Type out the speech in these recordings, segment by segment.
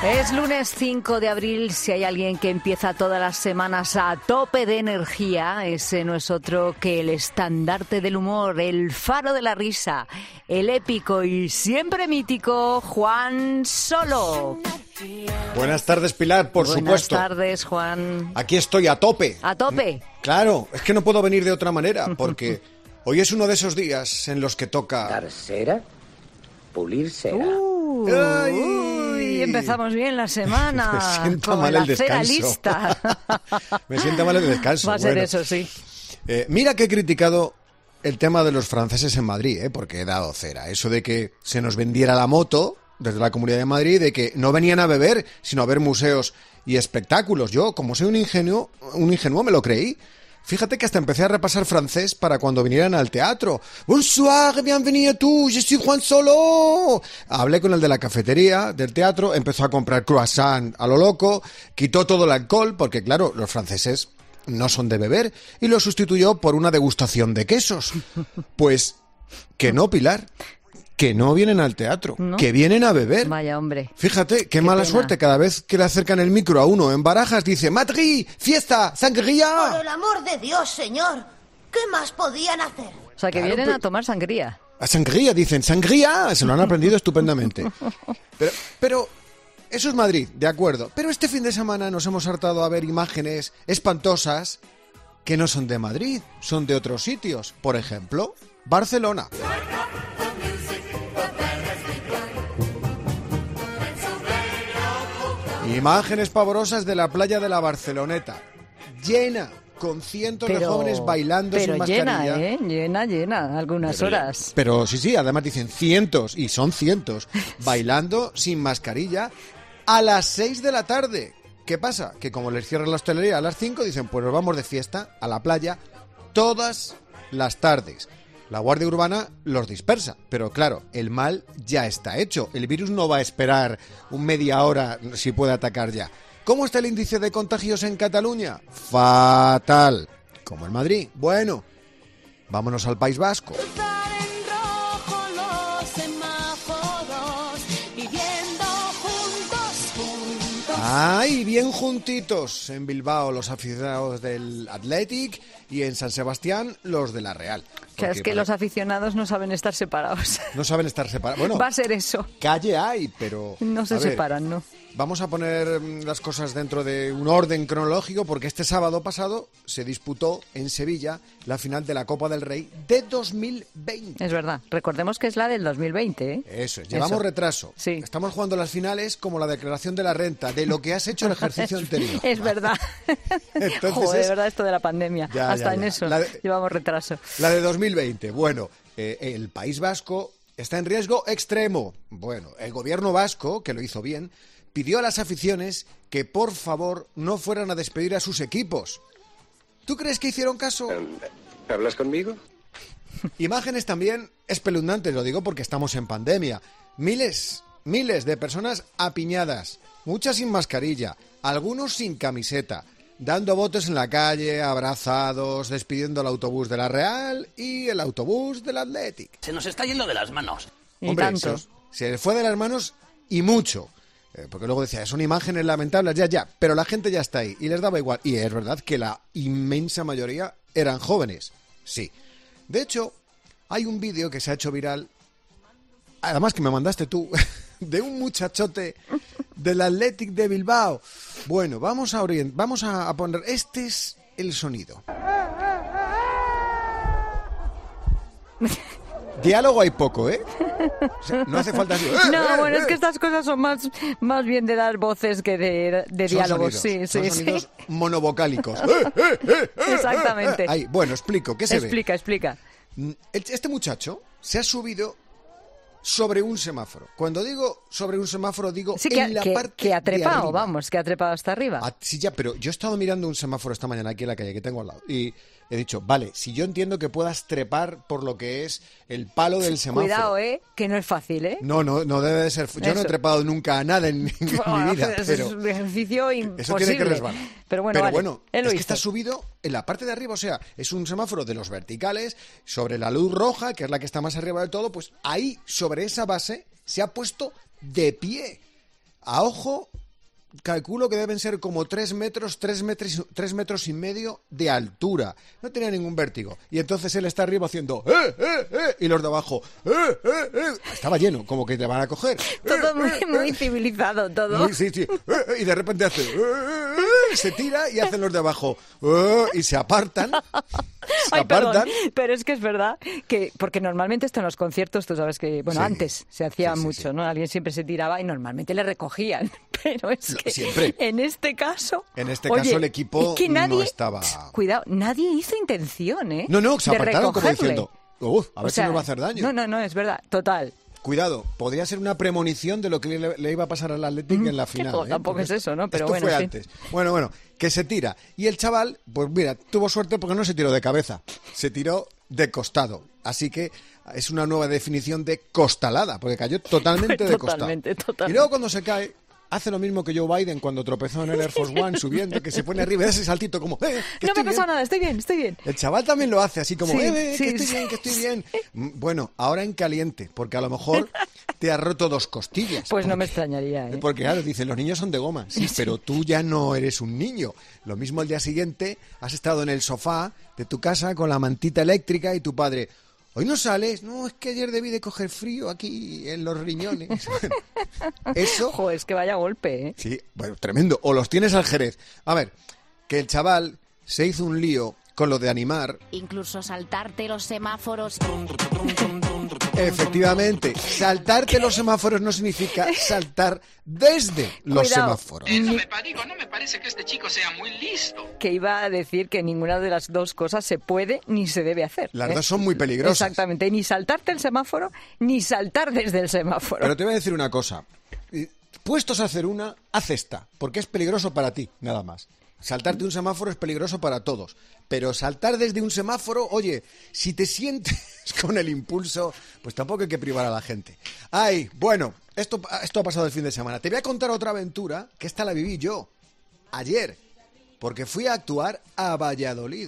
Es lunes 5 de abril. Si hay alguien que empieza todas las semanas a tope de energía, ese no es otro que el estandarte del humor, el faro de la risa, el épico y siempre mítico Juan Solo. Buenas tardes, Pilar, por supuesto. Buenas tardes, Juan. Aquí estoy a tope. ¿A tope? Claro, es que no puedo venir de otra manera, porque hoy es uno de esos días en los que toca... Dar cera, pulir cera. Uy, empezamos bien la semana. Me sienta con mal la el descanso. cera lista. Me sienta mal el descanso. Va a ser Bueno, eso, sí. mira que he criticado el tema de los franceses en Madrid, porque he dado cera. Eso de que se nos vendiera la moto desde la Comunidad de Madrid, de que no venían a beber, sino a ver museos y espectáculos. Yo, como soy un ingenuo, me lo creí. Fíjate que hasta empecé a repasar francés para cuando vinieran al teatro. Bonsoir, bienvenido tú, je suis Juan Solo. Hablé con el de la cafetería del teatro, empezó a comprar croissant a lo loco, quitó todo el alcohol, porque claro, los franceses no son de beber, y lo sustituyó por una degustación de quesos. Pues que no, Pilar, que no vienen al teatro, ¿No? que vienen a beber. Vaya, hombre. Fíjate, qué mala pena. suerte, cada vez que le acercan el micro a uno en Barajas dice Madrid, fiesta, sangría. Por el amor de Dios, señor. ¿Qué más podían hacer? O sea, que Claro, vienen pero- a tomar sangría. A sangría, dicen, sangría, se lo han aprendido estupendamente. Pero eso es Madrid, de acuerdo. Pero este fin de semana nos hemos hartado a ver imágenes espantosas que no son de Madrid, son de otros sitios. Por ejemplo, Barcelona. Imágenes pavorosas de la playa de la Barceloneta, llena, con cientos de jóvenes bailando sin mascarilla. Llena, algunas horas. Pero sí, además dicen cientos, y son cientos, bailando sin mascarilla a las 6 de la tarde. ¿Qué pasa? Que como les cierran la hostelería a las 5, dicen, pues nos vamos de fiesta a la playa todas las tardes. La Guardia Urbana los dispersa, pero claro, el mal ya está hecho. El virus no va a esperar un media hora si puede atacar ya. ¿Cómo está el índice de contagios en Cataluña? Fatal. Como en Madrid. Bueno, vámonos al País Vasco. Cruzar en rojo los semáforos, viviendo juntos. ¡Ay, bien juntitos! En Bilbao los aficionados del Athletic y en San Sebastián los de la Real. Que es Porque, que los aficionados no saben estar separados. no saben estar separados. Bueno, Va a ser eso. calle hay, pero... No se a ver, separan, ¿no? Vamos a poner las cosas dentro de un orden cronológico porque este sábado pasado se disputó en Sevilla la final de la Copa del Rey de 2020. Es verdad. Recordemos que es la del 2020, ¿eh? Eso es, llevamos Eso. retraso. Sí. Estamos jugando las finales como la declaración de la renta, de lo que has hecho el ejercicio anterior. Es verdad. Entonces Joder, es- de verdad esto de la pandemia. Ya, Hasta ya, en ya. eso La de- llevamos retraso. La de 2020. Bueno, el País Vasco está en riesgo extremo. Bueno, el gobierno vasco, que lo hizo bien, pidió a las aficiones que por favor no fueran a despedir a sus equipos. ¿Tú crees que hicieron caso? ¿Hablas conmigo? Imágenes también espeluznantes, lo digo porque estamos en pandemia. Miles de personas apiñadas, muchas sin mascarilla, algunos sin camiseta, dando botes en la calle, abrazados, despidiendo el autobús de la Real y el autobús del Athletic. Se nos está yendo de las manos. Y Hombre, tanto. se le fue de las manos y mucho. Porque luego decía, son imágenes lamentables, ya, pero la gente ya está ahí y les daba igual. Y es verdad que la inmensa mayoría eran jóvenes, sí. De hecho, hay un vídeo que se ha hecho viral, además que me mandaste tú, de un muchachote del Athletic de Bilbao. Bueno, vamos a poner, este es el sonido. Diálogo hay poco, ¿eh? O sea, no hace falta así. No, bueno, es que estas cosas son más bien de dar voces que de Son diálogos. sonidos, Sí, son sí, sonidos sí. monovocálicos. Exactamente. Ahí, bueno, explico. ¿Qué se ve? Explica. Este muchacho se ha subido sobre un semáforo. Cuando digo sobre un semáforo, digo Sí, en la parte que ha de trepado, arriba. vamos, que ha trepado hasta arriba. Ah, sí, ya, pero yo he estado mirando un semáforo esta mañana aquí en la calle que tengo al lado y he dicho, vale, si yo entiendo que puedas trepar por lo que es el palo del semáforo. Cuidado, que no es fácil, ¿eh? No debe de ser. Yo no he Eso. trepado nunca a nada en mi vida, Es pero un ejercicio imposible. eso tiene que resbalar. Pero bueno, vale, él es lo que hizo. está subido en la parte de arriba, o sea, es un semáforo de los verticales, sobre la luz roja, que es la que está más arriba del todo, pues ahí, sobre esa base, se ha puesto de pie. a ojo, calculo que deben ser como 3 metros y medio de altura. No tenía ningún vértigo. Y entonces él está arriba haciendo y los de abajo Estaba lleno, como que te van a coger. Todo muy civilizado, todo. Sí. Y de repente hace se tira y hacen los de abajo y se apartan. Perdón, pero es que es verdad que, porque normalmente esto en los conciertos, tú sabes que, bueno, Sí. antes se hacía Sí, mucho, ¿no? Alguien siempre se tiraba y normalmente le recogían, pero es que siempre. en este caso... En este oye, caso el equipo es que nadie, no estaba... Cuidado, nadie hizo intención, ¿eh? No, se de apartaron como recogerle. diciendo, a ver O sea, si nos va a hacer daño. No, es verdad, total. Cuidado, podría ser una premonición de lo que le iba a pasar al Athletic en la final. no, tampoco Porque es eso, ¿no? Pero esto bueno, fue en fin. antes. Bueno, que se tira. Y el chaval, pues mira, tuvo suerte porque no se tiró de cabeza, se tiró de costado. Así que es una nueva definición de costalada, porque cayó totalmente de costado. Totalmente. Y luego cuando se cae, hace lo mismo que Joe Biden cuando tropezó en el Air Force One subiendo, que se pone arriba y da ese saltito como, que No me estoy ha pasado bien. nada, estoy bien. El chaval también lo hace así como, Sí, que sí. estoy bien. Bueno, ahora en caliente, porque a lo mejor te has roto 2 costillas. Pues no me extrañaría, ¿eh? Porque claro, dicen, los niños son de goma. Sí, pero tú ya no eres un niño. Lo mismo el día siguiente, has estado en el sofá de tu casa con la mantita eléctrica y tu padre, ¿hoy no sales? No, es que ayer debí de coger frío aquí en los riñones. Eso... Ojo, es que vaya golpe, ¿eh? Sí, bueno, tremendo. O los tienes al Jerez. A ver, que el chaval se hizo un lío con lo de animar. Incluso saltarte los semáforos. Efectivamente, saltarte los semáforos no significa saltar desde los Cuidado. semáforos. Eso no me parece que este chico sea muy listo. Que iba a decir que ninguna de las dos cosas se puede ni se debe hacer. Las ¿eh? dos son muy peligrosas. Exactamente, ni saltarte el semáforo, ni saltar desde el semáforo. Pero te voy a decir una cosa. Puestos a hacer una, haz esta, porque es peligroso para ti, nada más. Saltarte un semáforo es peligroso para todos. Pero saltar desde un semáforo, oye, si te sientes con el impulso, pues tampoco hay que privar a la gente. Ay, bueno, esto ha pasado el fin de semana. Te voy a contar otra aventura, que esta la viví yo, ayer, porque fui a actuar a Valladolid.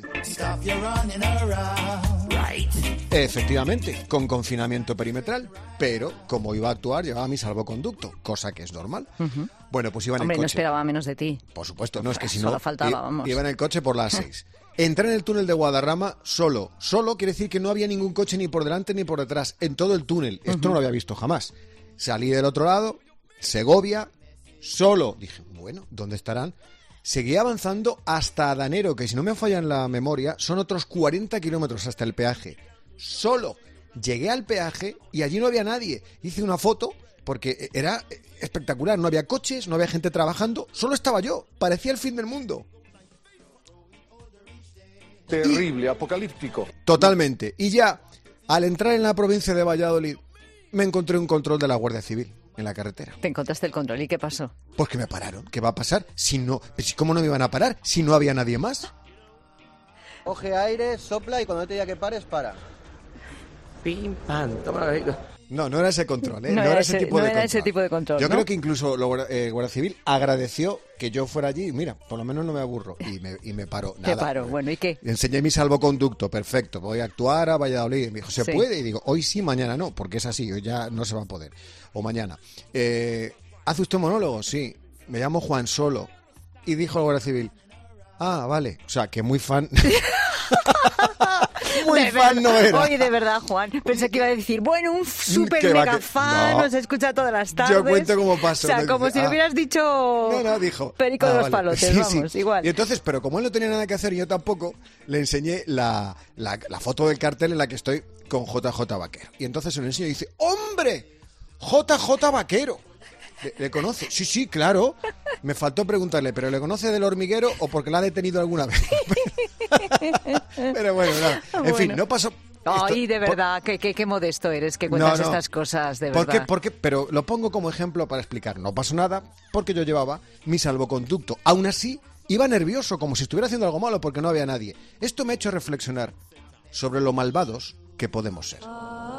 Efectivamente, con confinamiento perimetral, pero como iba a actuar, llevaba mi salvoconducto, cosa que es normal. Bueno, pues iba en Hombre, el no coche. esperaba menos de ti. Por supuesto, no, es que si Solo no, faltaba, vamos. iba en el coche por las 6. Entré en el túnel de Guadarrama solo. Solo quiere decir que no había ningún coche ni por delante ni por detrás, en todo el túnel. Esto no lo había visto jamás. Salí del otro lado, Segovia, solo. Dije, bueno, ¿dónde estarán? Seguí avanzando hasta Adanero, que si no me falla en la memoria, son otros 40 kilómetros hasta el peaje. Solo. Llegué al peaje y allí no había nadie. Hice una foto porque era espectacular. No había coches, no había gente trabajando. Solo estaba yo. Parecía el fin del mundo. Terrible, apocalíptico. Totalmente. Y ya, al entrar en la provincia de Valladolid, me encontré un control de la Guardia Civil en la carretera. Te encontraste el control. ¿Y qué pasó? Pues que me pararon. ¿Qué va a pasar? Si no, ¿cómo no me iban a parar? Si no había nadie más. Coge aire, sopla y cuando te diga que pares, para. Pim, pam, toma la... No era ese control, ¿eh? No era ese tipo de control, Yo ¿no? creo que incluso la Guardia Civil agradeció que yo fuera allí. Mira, por lo menos no me aburro. Y me paró. Te Nada. paró. Bueno, ¿y qué? Enseñé mi salvoconducto, perfecto. Voy a actuar a Valladolid. Me dijo, ¿se Sí. puede? Y digo, hoy sí, mañana no, porque es así, hoy ya no se va a poder. O mañana. ¿Hace usted monólogo? Sí. Me llamo Juan Solo. Y dijo la Guardia Civil, ah, vale. O sea, que muy fan... muy De fan no verdad. era. Oye, de verdad, Juan. Pensé que iba a decir, bueno, un súper Que va, mega que- fan, no. nos escucha todas las tardes. Yo cuento cómo pasó. O sea, Me como dice, si le hubieras dicho... No, dijo. Perico de los vale. palotes, Sí, vamos, sí. igual. Y entonces, pero como él no tenía nada que hacer y yo tampoco, le enseñé la foto del cartel en la que estoy con JJ Vaquero. Y entonces se lo enseño y dice, ¡hombre! JJ Vaquero. ¿Le conoce? Sí, claro. Me faltó preguntarle, ¿pero le conoce del hormiguero o porque la ha detenido alguna vez? Pero bueno, nada. En fin, Bueno. no pasó... Ay, esto- de verdad, qué modesto eres que cuentas No. estas cosas, de ¿Por verdad. qué? Pero lo pongo como ejemplo para explicar. No pasó nada porque yo llevaba mi salvoconducto. Aún así, iba nervioso, como si estuviera haciendo algo malo porque no había nadie. Esto me ha hecho reflexionar sobre lo malvados que podemos ser.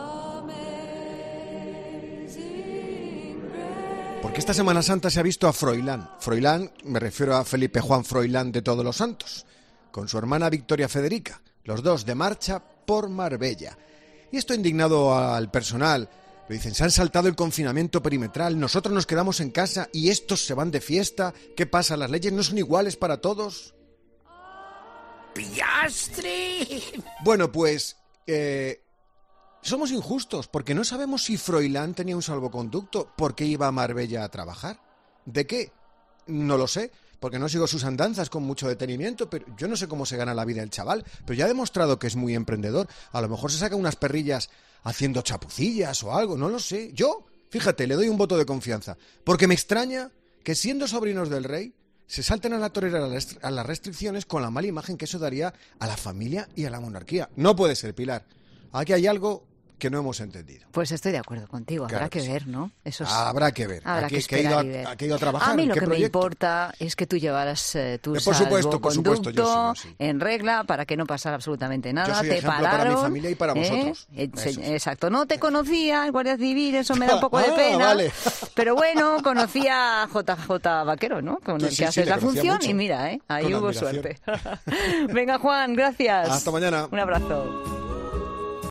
Porque esta Semana Santa se ha visto a Froilán. Froilán, me refiero a Felipe Juan Froilán de Todos los Santos, con su hermana Victoria Federica, los dos de marcha por Marbella. Y esto ha indignado al personal Pero dicen, se han saltado el confinamiento perimetral, nosotros nos quedamos en casa y estos se van de fiesta. ¿Qué pasa? ¿Las leyes no son iguales para todos? ¡Piastri! Bueno, pues somos injustos porque no sabemos si Froilán tenía un salvoconducto. ¿Por qué iba a Marbella a trabajar? ¿De qué? No lo sé, porque no sigo sus andanzas con mucho detenimiento, pero yo no sé cómo se gana la vida el chaval, pero ya ha demostrado que es muy emprendedor. A lo mejor se saca unas perrillas haciendo chapucillas o algo, no lo sé. Yo, fíjate, le doy un voto de confianza, porque me extraña que siendo sobrinos del rey se salten a la torera a las restricciones con la mala imagen que eso daría a la familia y a la monarquía. No puede ser, Pilar. Aquí hay algo que no hemos entendido. Pues estoy de acuerdo contigo, habrá Claro que sí. ver, ¿no? Eso es... Habrá que ver. Habrá Aquí que esperar y ver. ha ido a trabajar. A mí lo ¿Qué que me proyecto? importa es que tú llevaras tu Por supuesto, salvoconducto yo sigo, sí. en regla para que no pasara absolutamente nada. Yo soy te ejemplo pararon, para mi familia y para vosotros. Eso sí. Exacto. No te conocía el Guardia Civil, eso me da un poco de Ah, pena. vale. Pero bueno, conocía a JJ Vaquero, ¿no? Con el Sí, que sí, haces le la conocía función mucho. y mira, ahí Con hubo admiración. suerte. Venga, Juan, gracias. Hasta mañana. Un abrazo.